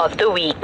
of the week.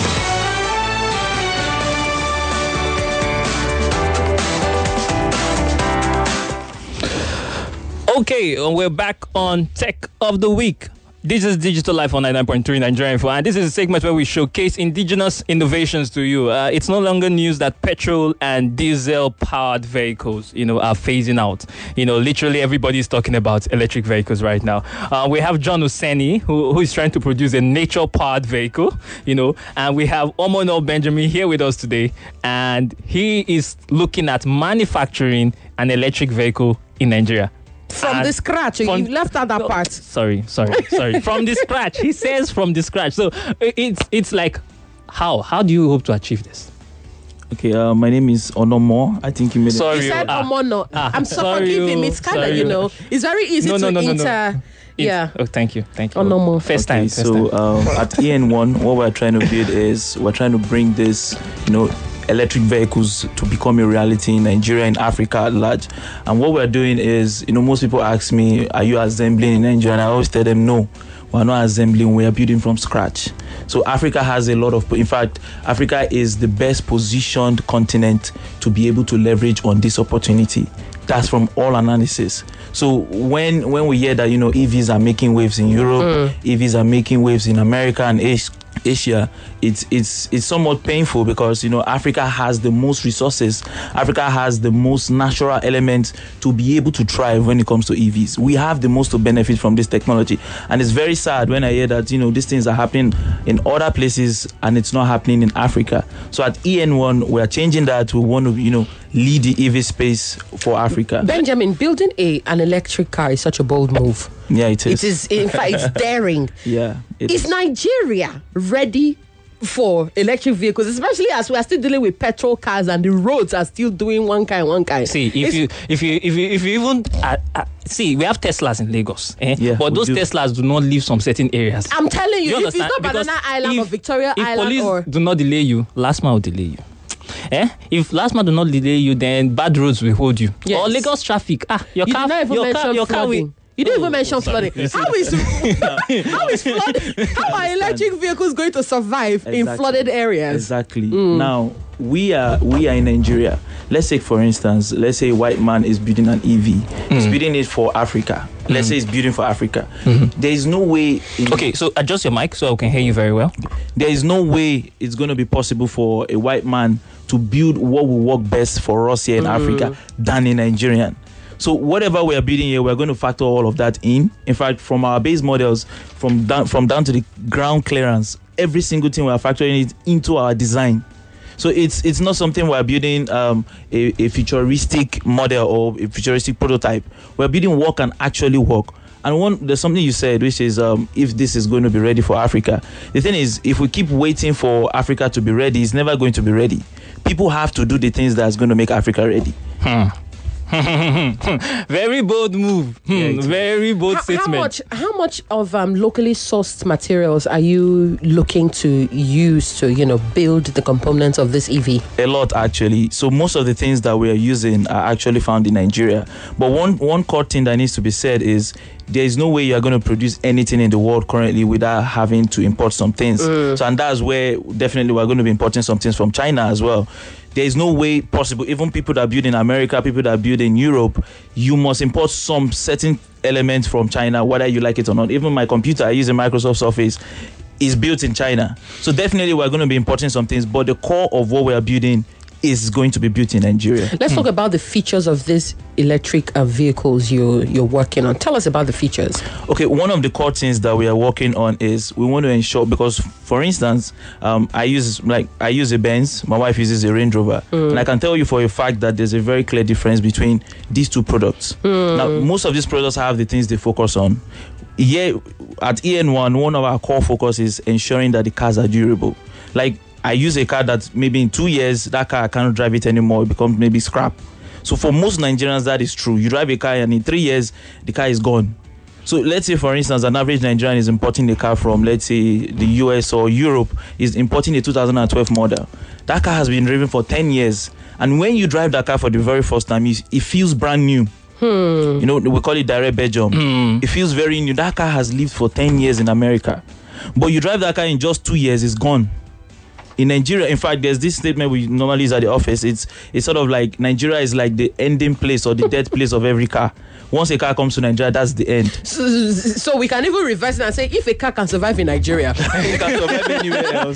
Okay, we're back on Tech of the Week. This is Digital Life on 99.3 Nigerian Info, and this is a segment where we showcase indigenous innovations to you. It's no longer news that petrol and diesel-powered vehicles, are phasing out. Literally everybody's talking about electric vehicles right now. We have John Oseni, who is trying to produce a nature-powered vehicle, and we have Omono Benjamin here with us today, and he is looking at manufacturing an electric vehicle in Nigeria. From the scratch. You left out that part. Sorry. From the scratch. He says from the scratch. So it's like, how do you hope to achieve this? Okay, my name is Onomo. I think you made it. He said Omono. I'm sorry, forgive him. It's kind of, it's very easy to enter. Yeah. Oh, thank you. Onomo. First time. So at EN1, what we're trying to build is we're trying to bring this, electric vehicles to become a reality in Nigeria and Africa at large. And what we're doing is, most people ask me, are you assembling in Nigeria? And I always tell them, no, we're not assembling, we are building from scratch. So Africa has a lot of, in fact, Africa is the best positioned continent to be able to leverage on this opportunity. That's from all analysis. So when we hear that, EVs are making waves in Europe, EVs are making waves in America and Asia, it's somewhat painful because Africa has the most resources. Africa has the most natural elements to be able to thrive when it comes to EVs. We have the most to benefit from this technology, and it's very sad when I hear that these things are happening in other places and it's not happening in Africa. So at EN1 we are changing that. We want to lead the EV space for Africa. Benjamin, building an electric car is such a bold move. Yeah, it is. It is, in fact, it's daring. Yeah. Is Nigeria ready for electric vehicles, especially as we are still dealing with petrol cars and the roads are still doing one kind? See, if you even see, we have Teslas in Lagos, Yeah, but those Teslas do not leave some certain areas. I'm telling you, if it's not Because Banana Island or Victoria if Island police or do not delay you, last mile will delay you. If last month do not delay you, then bad roads will hold you. Yes. Or Lagos traffic. Your car will. You didn't even mention flooding. How is flooding? How are electric vehicles going to survive in flooded areas? Exactly. Now we are in Nigeria. Let's say, for instance, a white man is building an EV. He's building it for Africa. Let's say he's building for Africa. There is no way. Okay, so adjust your mic so I can hear you very well. There is no way it's going to be possible for a white man to build what will work best for us here in Africa than a Nigerian. So whatever we are building here, we're going to factor all of that in. In fact, from our base models, from down to the ground clearance, every single thing we are factoring it into our design. So it's not something we're building a futuristic model or a futuristic prototype. We're building what can actually work. And there's something you said, which is if this is going to be ready for Africa. The thing is, if we keep waiting for Africa to be ready, it's never going to be ready. People have to do the things that's going to make Africa ready. Very bold move. Very bold statement. How much of locally sourced materials are you looking to use to build the components of this EV? A lot, actually. So most of the things that we are using are actually found in Nigeria. But one core thing that needs to be said is there is no way you are going to produce anything in the world currently without having to import some things. So, and that's where definitely we're going to be importing some things from China as well. There is no way possible. Even people that build in America, people that build in Europe, you must import some certain elements from China, whether you like it or not. Even my computer, I use a Microsoft Surface, is built in China. So definitely we're going to be importing some things, but the core of what we are building is going to be built in Nigeria. Let's talk about the features of these electric vehicles you're working on. Tell us about the features. Okay, one of the core things that we are working on is we want to ensure, because for instance, I use a Benz, my wife uses a Range Rover, and I can tell you for a fact that there's a very clear difference between these two products. Now, most of these products have the things they focus on. Here at EN1, one of our core focus is ensuring that the cars are durable. Like, I use a car that maybe in 2 years, that car I cannot drive it anymore. It becomes maybe scrap. So for most Nigerians, that is true. You drive a car and in 3 years, the car is gone. So let's say, for instance, an average Nigerian is importing a car from, let's say, the US or Europe, is importing a 2012 model. That car has been driven for 10 years. And when you drive that car for the very first time, it feels brand new. We call it direct Belgium. It feels very new. That car has lived for 10 years in America. but you drive that car in just 2 years, it's gone. In Nigeria, in fact, there's this statement we normally use at the office. It's sort of like Nigeria is like the ending place or the death place of every car. Once a car comes to Nigeria, that's the end. So we can even reverse it and say, if a car can survive in Nigeria, it can survive anywhere else.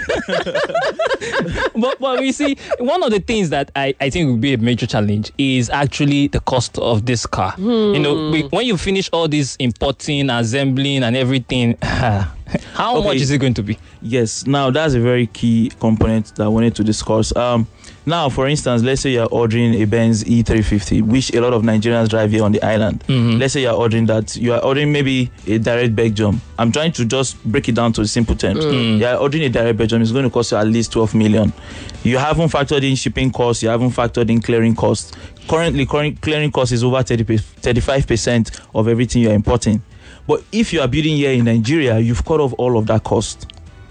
but we see, one of the things that I think will be a major challenge is actually the cost of this car. You know, when you finish all this importing, assembling and everything, how much is it going to be? Yes, now that's a very key component that I wanted to discuss. Now, for instance, let's say you're ordering a Benz E350, which a lot of Nigerians drive here on the island. Let's say you're ordering that. You are ordering maybe a direct Belgium. I'm trying to just break it down to simple terms. You're ordering a direct Belgium. It's going to cost you at least 12 million. You haven't factored in shipping costs. You haven't factored in clearing costs. Currently, clearing cost is over 35% of everything you're importing. But if you are building here in Nigeria, you've cut off all of that cost.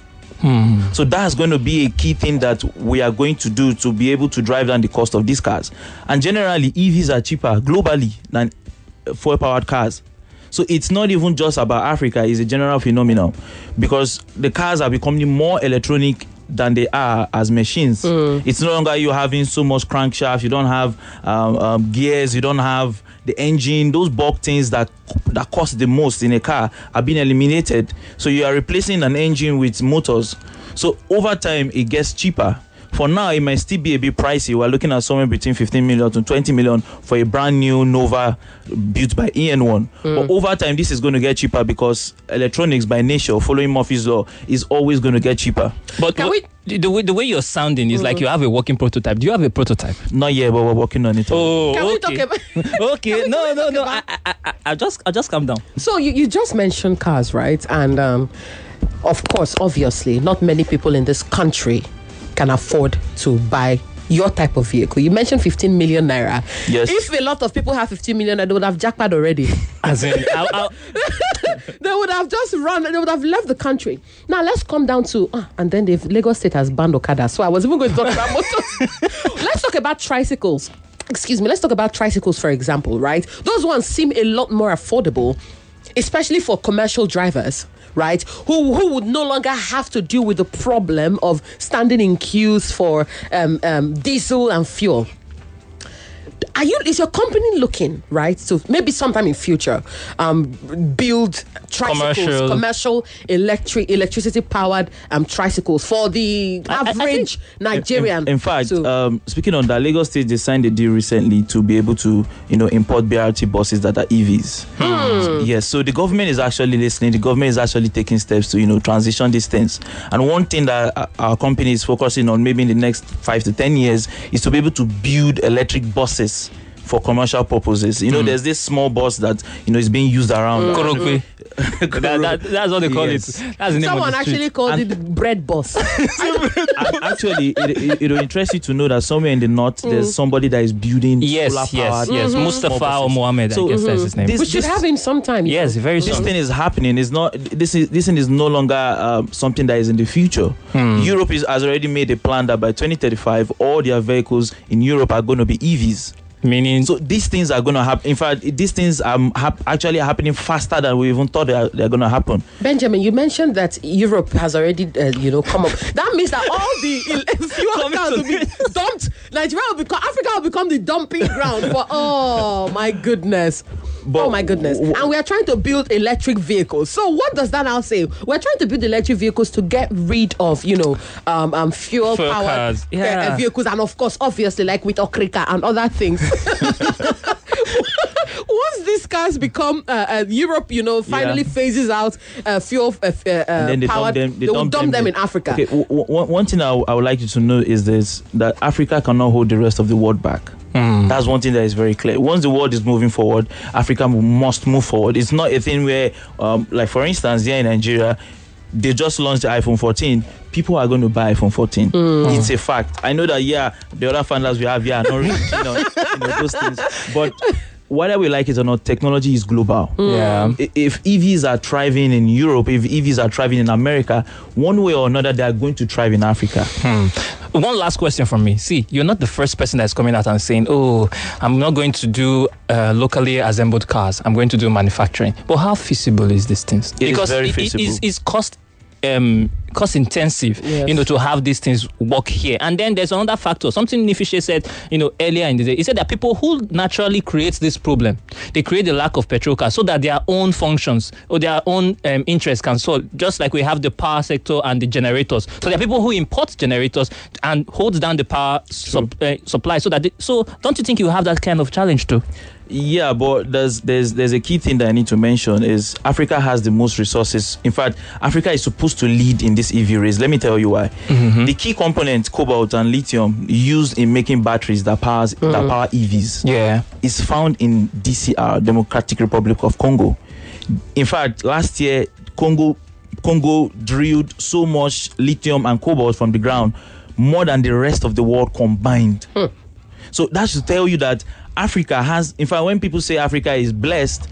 So that's going to be a key thing that we are going to do to be able to drive down the cost of these cars. And generally, EVs are cheaper globally than fuel-powered cars. So it's not even just about Africa, it's a general phenomenon because the cars are becoming more electronic than they are as machines. It's no longer you having so much crankshaft, you don't have gears, you don't have the engine. Those bulk things that cost the most in a car are being eliminated. So you are replacing an engine with motors. So over time, it gets cheaper. For now, it might still be a bit pricey. We're looking at somewhere between 15 million to 20 million for a brand new Nova built by EN1. But over time, this is going to get cheaper because electronics by nature, following Murphy's Law, is always going to get cheaper. But the way you're sounding is like you have a working prototype. Do you have a prototype? Not yet, but we're working on it. Oh, can okay. we talk about? Okay, no. I just calm down. So you just mentioned cars, right? And of course, obviously, not many people in this country can afford to buy your type of vehicle. You mentioned 15 million naira. Yes. If a lot of people have 15 million, they would have jackpot already. As in, They would have just run. They would have left the country. Now let's come down to and then the Lagos State has banned Okada. So I was even going to talk about motors. Let's talk about tricycles. Excuse me. Let's talk about tricycles, for example. Right? Those ones seem a lot more affordable, especially for commercial drivers. Right, who would no longer have to deal with the problem of standing in queues for diesel and fuel. Is your company looking, right, so maybe sometime in future build tricycles, commercial electricity powered tricycles for the average Nigerian? In fact, speaking on that, Lagos State, they signed a deal recently to be able to import BRT buses that are EVs. Yes, so the government is actually listening. The government is actually taking steps to transition these things. And one thing that our company is focusing on maybe in the next 5 to 10 years is to be able to build electric buses for commercial purposes. There's this small bus that is being used around. Korokwe. That's what they call it. That's the name. Someone actually called it bread bus. Actually, it will interest you to know that somewhere in the north there's somebody that is building solar powered. Yes. Mustafa or Mohammed, I guess that's his name. We should have him sometime. Yes, very soon. This thing is happening. It's not. This thing is no longer something that is in the future. Europe has already made a plan that by 2035 all their vehicles in Europe are going to be EVs. Meaning, so these things are going to happen. In fact, these things are actually happening faster than we even thought they're going to happen. Benjamin, you mentioned that Europe has already, come up. That means that all the fuel cars will be dumped. Africa will become the dumping ground for. Oh my goodness. And we are trying to build electric vehicles. So what does that now say? We're trying to build electric vehicles to get rid of, fuel powered vehicles, and of course, obviously, like with Okrika and other things. Once these cars become Europe, finally phases out fuel powered, they will dump them in Africa. Okay, one thing I would like you to know is this: that Africa cannot hold the rest of the world back. That's one thing that is very clear. Once the world is moving forward, Africa must move forward. It's not a thing where, like for instance, here in Nigeria, they just launched the iPhone 14. People are going to buy iPhone 14. It's a fact. I know that the other founders we have here are not really keen on those things, but whether we like it or not, technology is global. Yeah. If EVs are thriving in Europe, if EVs are thriving in America, one way or another, they are going to thrive in Africa. One last question from me. See, you're not the first person that's coming out and saying, "Oh, I'm not going to do locally assembled cars. I'm going to do manufacturing." But how feasible is this thing? It is very feasible. It's cost intensive, Yes. to have these things work here. And then there's another factor. Something Nifishe said, earlier in the day. He said that people who naturally create this problem, they create the lack of petrol cars so that their own functions or their own interests can solve. Just like we have the power sector and the generators. So there are people who import generators and hold down the power supply. So don't you think you have that kind of challenge too? Yeah, but there's a key thing that I need to mention is Africa has the most resources. In fact, Africa is supposed to lead in this EV race. Let me tell you why. The key components, cobalt and lithium, used in making batteries that power EVs, is found in DCR, Democratic Republic of Congo. In fact, last year, Congo drilled so much lithium and cobalt from the ground, more than the rest of the world combined. So that should tell you that Africa has, in fact, when people say Africa is blessed,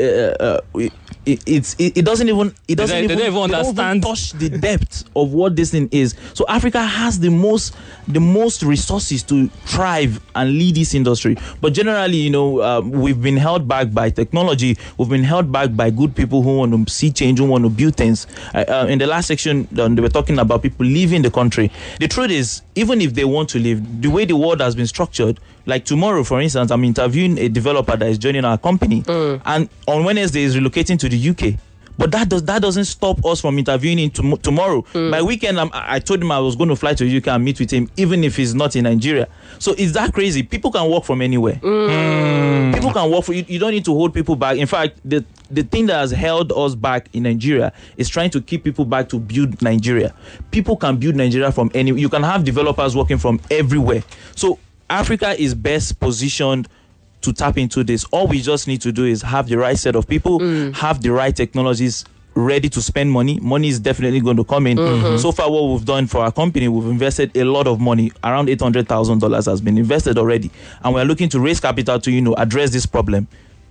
it doesn't even understand touch the depth of what this thing is. So Africa has the most resources to thrive and lead this industry. But generally, we've been held back by technology. We've been held back by good people who want to see change, who want to build things. In the last section, they were talking about people leaving the country. The truth is, even if they want to leave, the way the world has been structured, like tomorrow, for instance, I'm interviewing a developer that is joining our company, and on Wednesday is relocating to the UK. But that doesn't stop us from interviewing him tomorrow. By weekend, I told him I was going to fly to the UK and meet with him, even if he's not in Nigeria. So is that crazy? People can work from anywhere. People can work for you. You don't need to hold people back. In fact, the thing that has held us back in Nigeria is trying to keep people back to build Nigeria. People can build Nigeria from anywhere. You can have developers working from everywhere. So Africa is best positioned to tap into this. All we just need to do is have the right set of people, have the right technologies ready to spend money. Money is definitely going to come in. So far, what we've done for our company, we've invested a lot of money. Around $800,000 has been invested already. And we're looking to raise capital to, address this problem.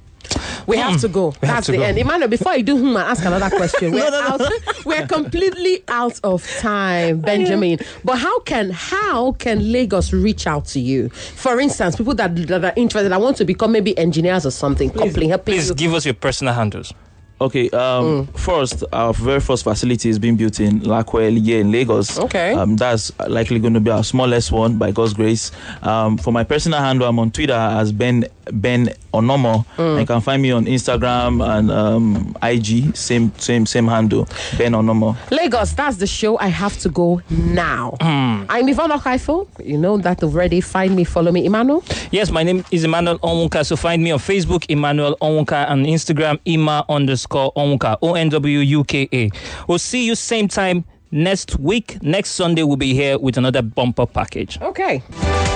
We have to go. That's the end. Emmanuel, before you do ask another question. We're completely out of time, Benjamin. But how can Lagos reach out to you? For instance, people that are interested, that want to become maybe engineers or something. Please give us your personal handles. Okay, first, our very first facility is being built in Lakwele here in Lagos. Okay. That's likely going to be our smallest one by God's grace. For my personal handle, I'm on Twitter as Ben Onomo. You can find me on Instagram and IG, same handle, Ben Onomo. Lagos, that's the show. I have to go now. I'm Yvonne Okaifo. You know that already. Find me, follow me, Emmanuel. Yes, my name is Emmanuel Onwuka. So find me on Facebook, Emmanuel Onwuka, and Instagram, Ima_Onwuka, ONWUKA. We'll see you same time next week. Next Sunday, we'll be here with another bumper package. Okay.